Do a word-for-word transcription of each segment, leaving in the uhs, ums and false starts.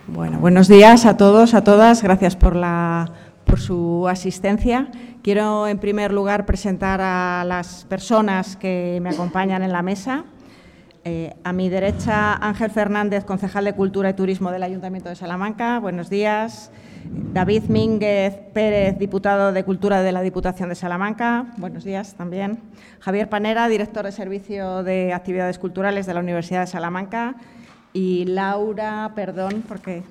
Bueno, buenos días a todos, a todas. Gracias por, la, por su asistencia. Quiero, en primer lugar, presentar a las personas que me acompañan en la mesa. Eh, a mi derecha, Ángel Fernández, concejal de Cultura y Turismo del Ayuntamiento de Salamanca. Buenos días. David Mínguez Pérez, diputado de Cultura de la Diputación de Salamanca. Buenos días también. Javier Panera, director de Servicio de Actividades Culturales de la Universidad de Salamanca. Y Laura, perdón, porque...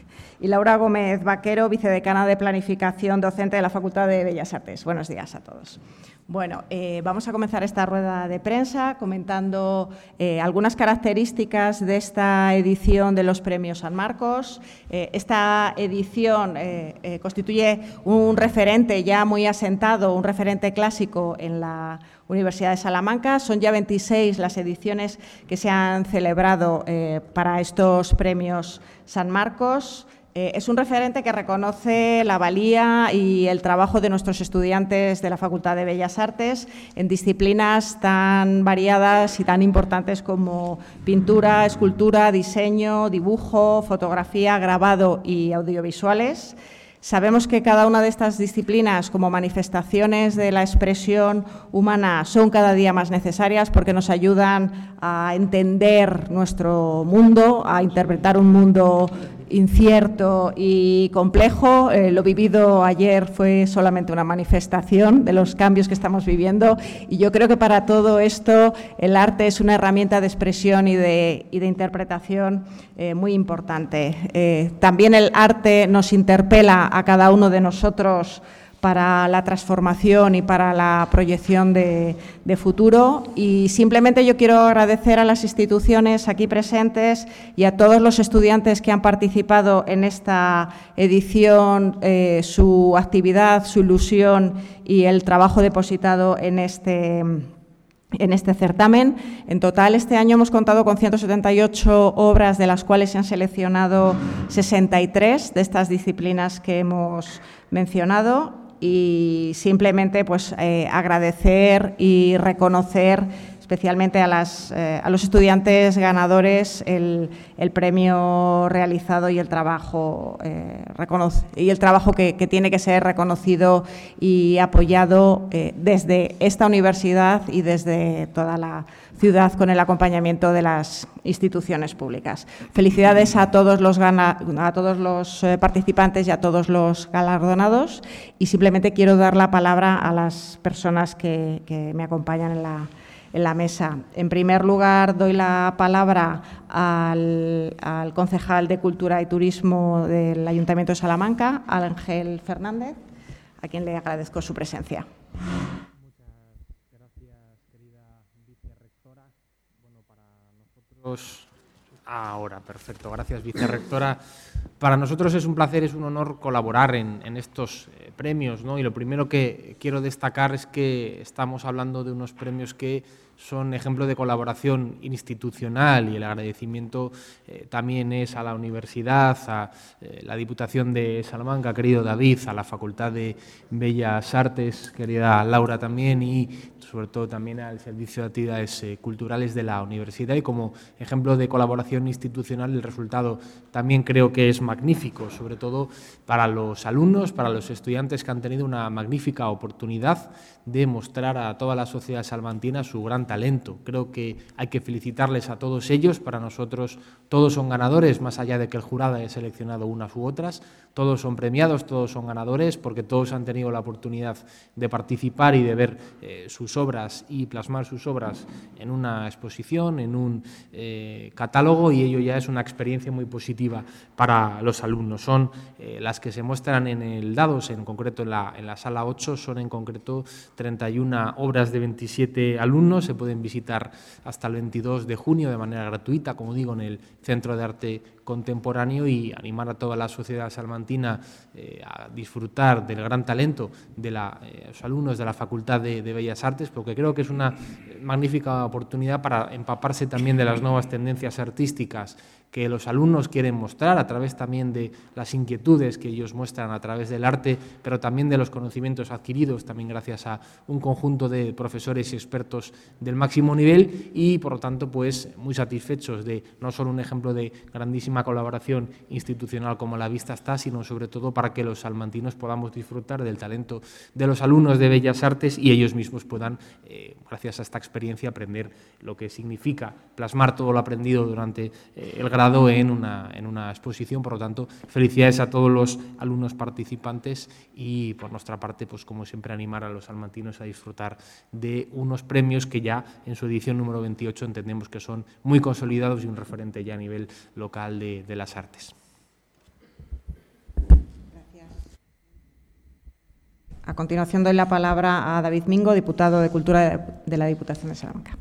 Y Laura Gómez Vaquero, vicedecana de Planificación Docente de la Facultad de Bellas Artes. Buenos días a todos. Bueno, eh, vamos a comenzar esta rueda de prensa comentando eh, algunas características de esta edición de los Premios San Marcos. Eh, esta edición eh, eh, constituye un referente ya muy asentado, un referente clásico en la Universidad de Salamanca. Son ya veintiséis las ediciones que se han celebrado eh, para estos Premios San Marcos. Eh, es un referente que reconoce la valía y el trabajo de nuestros estudiantes de la Facultad de Bellas Artes en disciplinas tan variadas y tan importantes como pintura, escultura, diseño, dibujo, fotografía, grabado y audiovisuales. Sabemos que cada una de estas disciplinas, como manifestaciones de la expresión humana, son cada día más necesarias porque nos ayudan a entender nuestro mundo, a interpretar un mundo incierto y complejo. Eh, lo vivido ayer fue solamente una manifestación de los cambios que estamos viviendo y yo creo que para todo esto el arte es una herramienta de expresión y de, y de interpretación eh, muy importante. Eh, también el arte nos interpela a cada uno de nosotros para la transformación y para la proyección de, de futuro. Y simplemente yo quiero agradecer a las instituciones aquí presentes y a todos los estudiantes que han participado en esta edición, eh, su actividad, su ilusión y el trabajo depositado en este En este certamen. En total, este año hemos contado con ciento setenta y ocho obras, de las cuales se han seleccionado sesenta y tres de estas disciplinas que hemos mencionado. Y simplemente pues, eh, agradecer y reconocer especialmente a, las, eh, a los estudiantes ganadores el, el premio realizado y el trabajo, eh, reconoce, y el trabajo que, que tiene que ser reconocido y apoyado eh, desde esta universidad y desde toda la ciudad con el acompañamiento de las instituciones públicas. Felicidades a todos los, gana, a todos los eh, participantes y a todos los galardonados y simplemente quiero dar la palabra a las personas que, que me acompañan en la en la mesa. En primer lugar, doy la palabra al, al concejal de Cultura y Turismo del Ayuntamiento de Salamanca, Ángel Fernández, a quien le agradezco su presencia. Muchas gracias, querida vicerrectora. Bueno, para nosotros... Ahora, perfecto. Gracias, vicerrectora. Para nosotros es un placer, es un honor colaborar en, en estos eh, premios, ¿no? Y lo primero que quiero destacar es que estamos hablando de unos premios que son ejemplo de colaboración institucional y el agradecimiento eh, también es a la universidad, a eh, la Diputación de Salamanca, querido David, a la Facultad de Bellas Artes, querida Laura también, y sobre todo también al Servicio de Actividades eh, Culturales de la Universidad. Y como ejemplo de colaboración institucional, el resultado también creo que es magnífico, sobre todo para los alumnos, para los estudiantes que han tenido una magnífica oportunidad de mostrar a toda la sociedad salmantina su gran talento. Creo que hay que felicitarles a todos ellos. Para nosotros todos son ganadores, más allá de que el jurado haya seleccionado unas u otras. Todos son premiados, todos son ganadores, porque todos han tenido la oportunidad de participar y de ver eh, sus obras y plasmar sus obras en una exposición, en un eh, catálogo, y ello ya es una experiencia muy positiva para los alumnos. Son eh, las que se muestran en el Dados, en concreto en la, en la sala ocho, son en concreto treinta y una obras de veintisiete alumnos. Se pueden visitar hasta el veintidós de junio de manera gratuita, como digo, en el Centro de Arte Contemporáneo, y animar a toda la sociedad salmantina eh, a disfrutar del gran talento de la, eh, los alumnos de la Facultad de, de Bellas Artes, porque creo que es una magnífica oportunidad para empaparse también de las nuevas tendencias artísticas artísticas que los alumnos quieren mostrar a través también de las inquietudes que ellos muestran a través del arte, pero también de los conocimientos adquiridos, también gracias a un conjunto de profesores y expertos del máximo nivel y, por lo tanto, pues muy satisfechos de no solo un ejemplo de grandísima colaboración institucional como la vista está, sino sobre todo para que los salmantinos podamos disfrutar del talento de los alumnos de Bellas Artes y ellos mismos puedan, eh, gracias a esta experiencia, aprender lo que significa plasmar todo lo aprendido durante eh, el grado en una, en una exposición. Por lo tanto, felicidades a todos los alumnos participantes y, por nuestra parte, pues como siempre, animar a los salmantinos a disfrutar de unos premios que ya en su edición número veintiocho entendemos que son muy consolidados y un referente ya a nivel local de, de las artes. Gracias. A continuación doy la palabra a David Mingo, diputado de Cultura de la Diputación de Salamanca.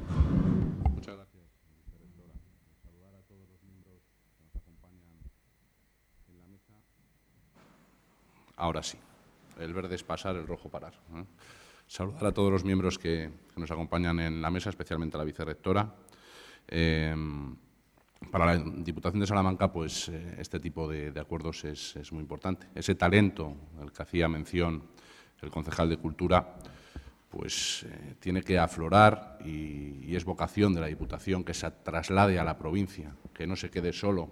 Ahora sí, el verde es pasar, el rojo parar. ¿eh? Saludar a todos los miembros que, que nos acompañan en la mesa, especialmente a la vicerrectora. Eh, para la Diputación de Salamanca, pues eh, este tipo de, de acuerdos es, es muy importante. Ese talento al que hacía mención el concejal de Cultura, pues eh, tiene que aflorar y, y es vocación de la Diputación que se traslade a la provincia, que no se quede solo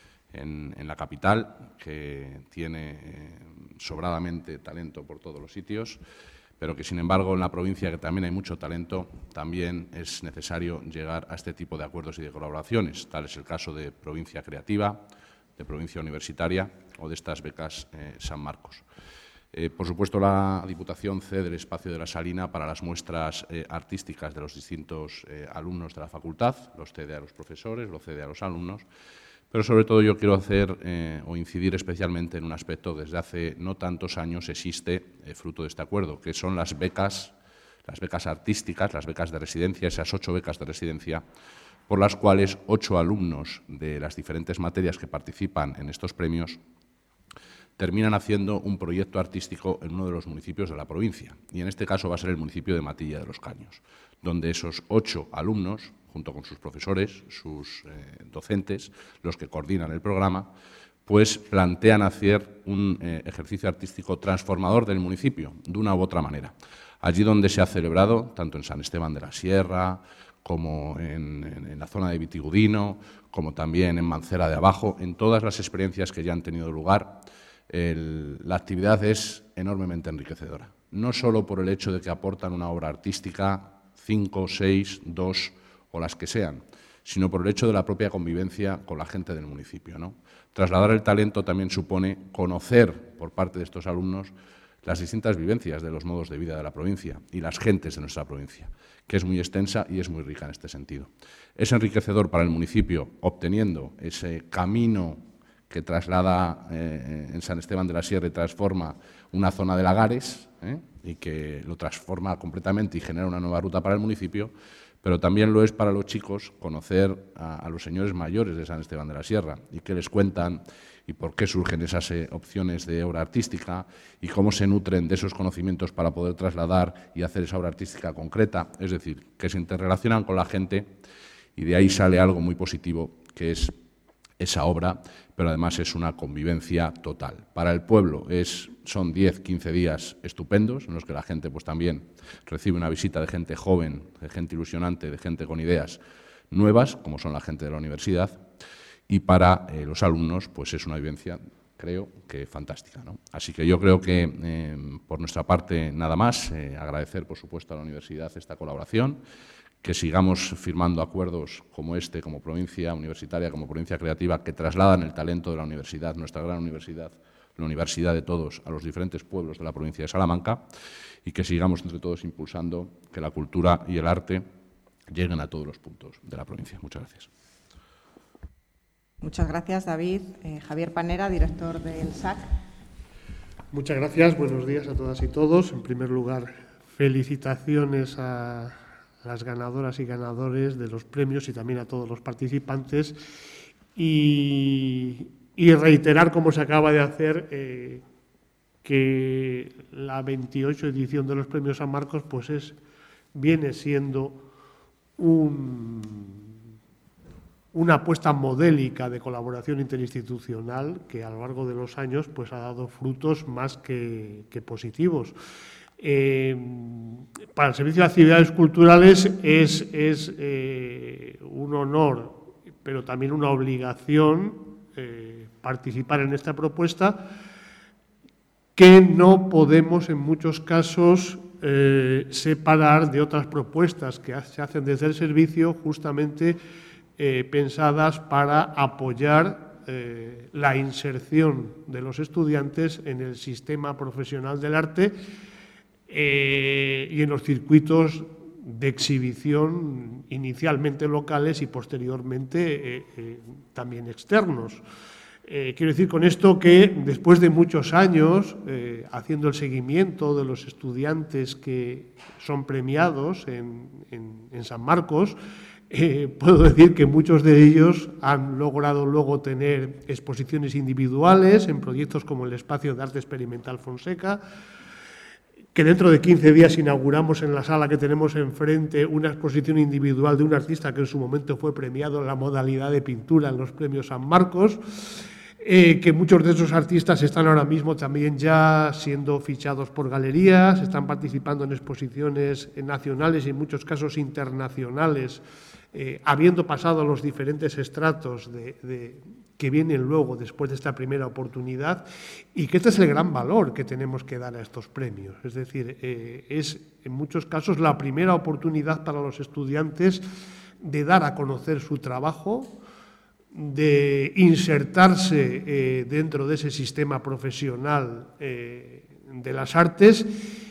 En, en la capital, que tiene eh, sobradamente talento por todos los sitios, pero que, sin embargo, en la provincia, que también hay mucho talento, también es necesario llegar a este tipo de acuerdos y de colaboraciones. Tal es el caso de Provincia Creativa, de Provincia Universitaria o de estas becas eh, San Marcos. Eh, por supuesto, la Diputación cede el espacio de la Salina para las muestras eh, artísticas de los distintos eh, alumnos de la facultad, los cede a los profesores, los cede a los alumnos. Pero, sobre todo, yo quiero hacer eh, o incidir especialmente en un aspecto que desde hace no tantos años existe, eh, fruto de este acuerdo, que son las becas, las becas artísticas, las becas de residencia, esas ocho becas de residencia, por las cuales ocho alumnos de las diferentes materias que participan en estos premios terminan haciendo un proyecto artístico en uno de los municipios de la provincia. Y en este caso va a ser el municipio de Matilla de los Caños, donde esos ocho alumnos, junto con sus profesores, sus eh, docentes, los que coordinan el programa, pues plantean hacer un eh, ejercicio artístico transformador del municipio, de una u otra manera. Allí donde se ha celebrado, tanto en San Esteban de la Sierra, como en, en, en la zona de Vitigudino, como también en Mancera de Abajo, en todas las experiencias que ya han tenido lugar, el, la actividad es enormemente enriquecedora. No solo por el hecho de que aportan una obra artística, cinco, seis, dos o las que sean, sino por el hecho de la propia convivencia con la gente del municipio, ¿no? Trasladar el talento también supone conocer por parte de estos alumnos las distintas vivencias de los modos de vida de la provincia y las gentes de nuestra provincia, que es muy extensa y es muy rica en este sentido. Es enriquecedor para el municipio obteniendo ese camino que traslada eh, en San Esteban de la Sierra y transforma una zona de lagares ¿eh? y que lo transforma completamente y genera una nueva ruta para el municipio, pero también lo es para los chicos conocer a, a los señores mayores de San Esteban de la Sierra y qué les cuentan y por qué surgen esas eh, opciones de obra artística y cómo se nutren de esos conocimientos para poder trasladar y hacer esa obra artística concreta, es decir, que se interrelacionan con la gente y de ahí sale algo muy positivo, que es esa obra, pero además es una convivencia total. Para el pueblo es, son diez, quince días estupendos, en los que la gente pues, también recibe una visita de gente joven, de gente ilusionante, de gente con ideas nuevas, como son la gente de la universidad, y para eh, los alumnos pues, es una vivencia, creo, que fantástica, ¿no? Así que yo creo que, eh, por nuestra parte, nada más, eh, agradecer, por supuesto, a la universidad esta colaboración, que sigamos firmando acuerdos como este, como provincia universitaria, como provincia creativa, que trasladan el talento de la universidad, nuestra gran universidad, la universidad de todos, a los diferentes pueblos de la provincia de Salamanca, y que sigamos entre todos impulsando que la cultura y el arte lleguen a todos los puntos de la provincia. Muchas gracias. Muchas gracias, David. Eh, Javier Panera, director del S A C. Muchas gracias. Buenos días a todas y todos. En primer lugar, felicitaciones a las ganadoras y ganadores de los premios y también a todos los participantes y, y reiterar, como se acaba de hacer, eh, que la veintiocho edición de los premios San Marcos pues es, viene siendo un, una apuesta modélica de colaboración interinstitucional que a lo largo de los años pues, ha dado frutos más que, que positivos. Eh, para el Servicio de Actividades Culturales es, es eh, un honor, pero también una obligación eh, participar en esta propuesta, que no podemos en muchos casos eh, separar de otras propuestas que se hacen desde el servicio, justamente Eh, pensadas para apoyar eh, la inserción de los estudiantes en el sistema profesional del arte eh, y en los circuitos de exhibición inicialmente locales y posteriormente eh, eh, también externos. Eh, quiero decir con esto que después de muchos años eh, haciendo el seguimiento de los estudiantes que son premiados en, en, en San Marcos, Eh, puedo decir que muchos de ellos han logrado luego tener exposiciones individuales en proyectos como el Espacio de Arte Experimental Fonseca, que dentro de quince días inauguramos en la sala que tenemos enfrente una exposición individual de un artista que en su momento fue premiado en la modalidad de pintura en los premios San Marcos, eh, que muchos de esos artistas están ahora mismo también ya siendo fichados por galerías, están participando en exposiciones nacionales y en muchos casos internacionales, Eh, habiendo pasado los diferentes estratos de, de, que vienen luego después de esta primera oportunidad, y que este es el gran valor que tenemos que dar a estos premios. Es decir, eh, es en muchos casos la primera oportunidad para los estudiantes de dar a conocer su trabajo, de insertarse eh, dentro de ese sistema profesional eh, de las artes,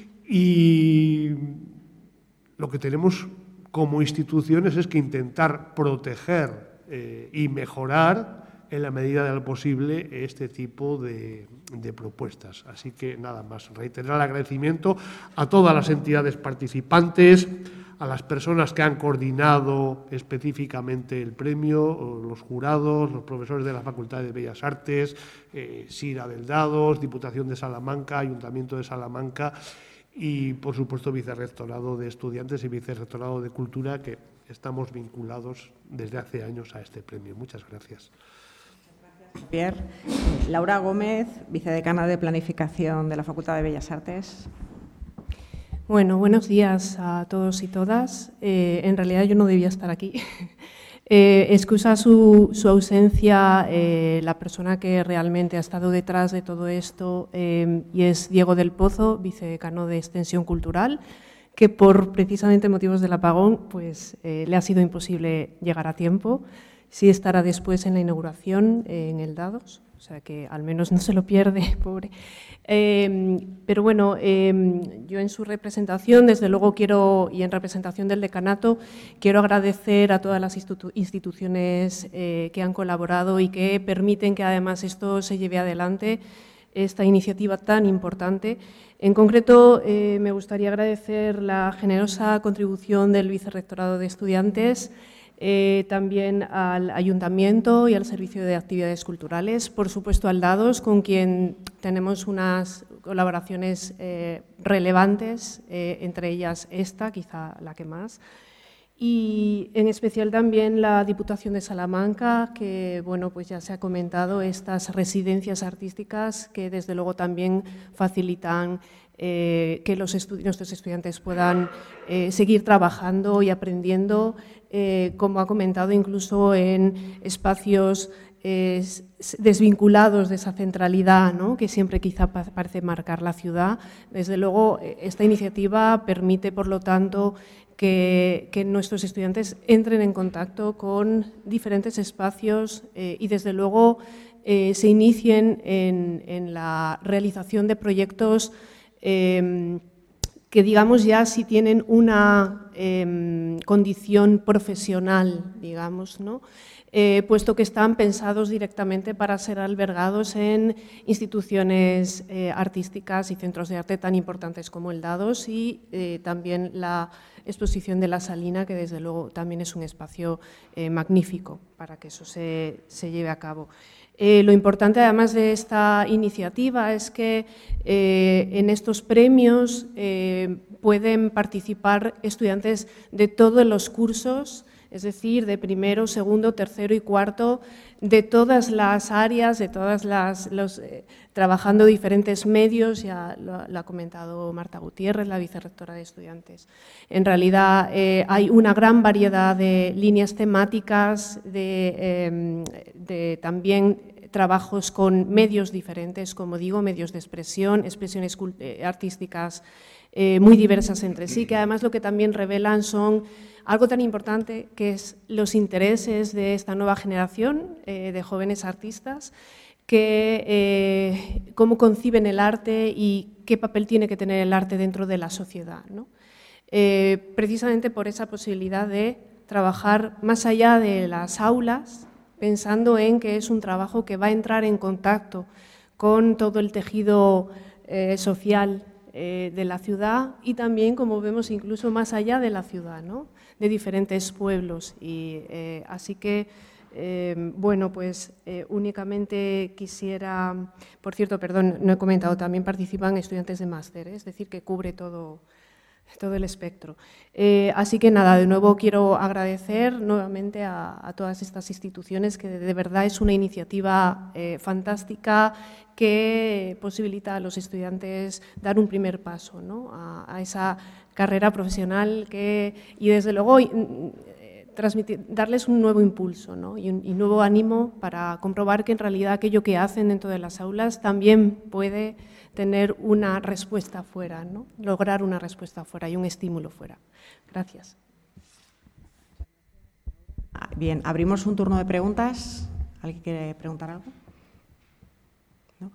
y lo que tenemos como instituciones es que intentar proteger eh, y mejorar en la medida de lo posible este tipo de, de propuestas. Así que nada más, reiterar el agradecimiento a todas las entidades participantes, a las personas que han coordinado específicamente el premio, los jurados, los profesores de la Facultad de Bellas Artes, eh, Sira del Dados, Diputación de Salamanca, Ayuntamiento de Salamanca, y, por supuesto, Vicerrectorado de Estudiantes y Vicerrectorado de Cultura, que estamos vinculados desde hace años a este premio. Muchas gracias. Gracias, Javier. Laura Gómez, vicedecana de Planificación de la Facultad de Bellas Artes. Bueno, buenos días a todos y todas. Eh, en realidad yo no debía estar aquí. Eh, excusa su, su ausencia eh, la persona que realmente ha estado detrás de todo esto eh, y es Diego del Pozo, vicedecano de Extensión Cultural, que por precisamente motivos del apagón pues, eh, le ha sido imposible llegar a tiempo. Sí estará después en la inauguración eh, en el Dados, o sea que al menos no se lo pierde, pobre. Eh, pero bueno, eh, yo en su representación, desde luego quiero, y en representación del decanato, quiero agradecer a todas las institu instituciones eh, que han colaborado y que permiten que además esto se lleve adelante, esta iniciativa tan importante. En concreto, eh, me gustaría agradecer la generosa contribución del Vicerrectorado de Estudiantes, Eh, también al Ayuntamiento y al Servicio de Actividades Culturales, por supuesto al Dados, con quien tenemos unas colaboraciones eh, relevantes, eh, entre ellas esta, quizá la que más, y en especial también la Diputación de Salamanca, que bueno, pues ya se ha comentado, estas residencias artísticas que desde luego también facilitan eh, que los estu nuestros estudiantes puedan eh, seguir trabajando y aprendiendo, eh, como ha comentado, incluso en espacios eh, desvinculados de esa centralidad, ¿no?, que siempre quizá parece marcar la ciudad. Desde luego, esta iniciativa permite, por lo tanto, Que, que nuestros estudiantes entren en contacto con diferentes espacios eh, y, desde luego, eh, se inicien en, en la realización de proyectos eh, que, digamos, ya sí tienen una eh, condición profesional, digamos, ¿no?, Eh, puesto que están pensados directamente para ser albergados en instituciones eh, artísticas y centros de arte tan importantes como el Dados y eh, también la exposición de La Salina, que desde luego también es un espacio eh, magnífico para que eso se, se lleve a cabo. Eh, lo importante, además de esta iniciativa, es que eh, en estos premios eh, pueden participar estudiantes de todos los cursos es decir, de primero, segundo, tercero y cuarto, de todas las áreas, de todas las, los, eh, trabajando diferentes medios, ya lo, lo ha comentado Marta Gutiérrez, la vicerrectora de estudiantes. En realidad eh, hay una gran variedad de líneas temáticas, de, eh, de también trabajos con medios diferentes, como digo, medios de expresión, expresiones artísticas eh, muy diversas entre sí, que además lo que también revelan son algo tan importante que es los intereses de esta nueva generación eh, de jóvenes artistas, que eh, cómo conciben el arte y qué papel tiene que tener el arte dentro de la sociedad, ¿no? Eh, precisamente por esa posibilidad de trabajar más allá de las aulas, pensando en que es un trabajo que va a entrar en contacto con todo el tejido eh, social eh, de la ciudad y también, como vemos, incluso más allá de la ciudad, ¿no? De diferentes pueblos. Y, eh, así que, eh, bueno, pues eh, únicamente quisiera, por cierto, perdón, no he comentado, también participan estudiantes de máster, ¿eh? Es decir, que cubre todo, todo el espectro. Eh, así que nada, de nuevo quiero agradecer nuevamente a, a todas estas instituciones, que de, de verdad es una iniciativa eh, fantástica que posibilita a los estudiantes dar un primer paso, ¿no? a, a esa carrera profesional que, y desde luego transmitir, darles un nuevo impulso, ¿no? y un y nuevo ánimo para comprobar que en realidad aquello que hacen dentro de las aulas también puede tener una respuesta fuera, ¿no? Lograr una respuesta fuera y un estímulo fuera. Gracias. Bien, abrimos un turno de preguntas. ¿Alguien quiere preguntar algo? ¿No?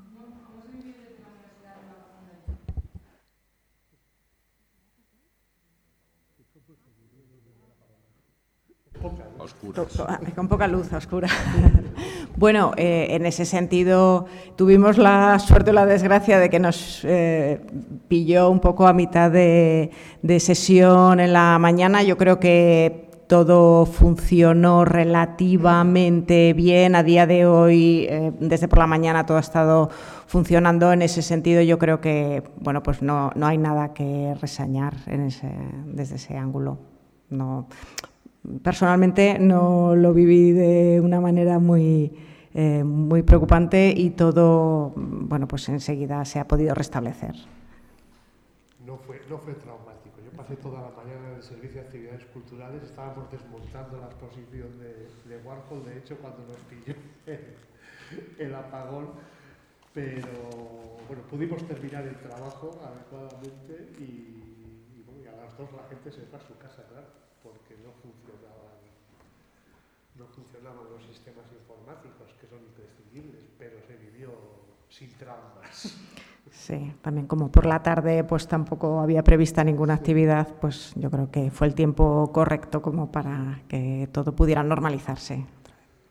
Oscuras. Con poca luz, oscura. Bueno, eh, en ese sentido tuvimos la suerte o la desgracia de que nos eh, pilló un poco a mitad de, de sesión en la mañana. Yo creo que todo funcionó relativamente bien. A día de hoy, eh, desde por la mañana, todo ha estado funcionando. En ese sentido, yo creo que bueno, pues no, no hay nada que reseñar en ese, desde ese ángulo. No. Personalmente no lo viví de una manera muy, eh, muy preocupante y todo, bueno, pues enseguida se ha podido restablecer. No fue, no fue traumático. Yo pasé toda la mañana en el servicio de actividades culturales, estábamos desmontando la exposición de, de Warhol, de hecho, cuando nos pilló el, el apagón, pero bueno, pudimos terminar el trabajo adecuadamente y, y, bueno, y a las dos la gente se fue a su casa, claro, porque no funcionaban, no funcionaban los sistemas informáticos, que son imprescindibles, pero se vivió sin traumas. Sí, también como por la tarde pues tampoco había prevista ninguna actividad, pues yo creo que fue el tiempo correcto como para que todo pudiera normalizarse.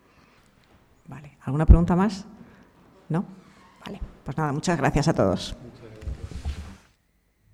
Vale, ¿alguna pregunta más? ¿No? Vale, pues nada, muchas gracias a todos.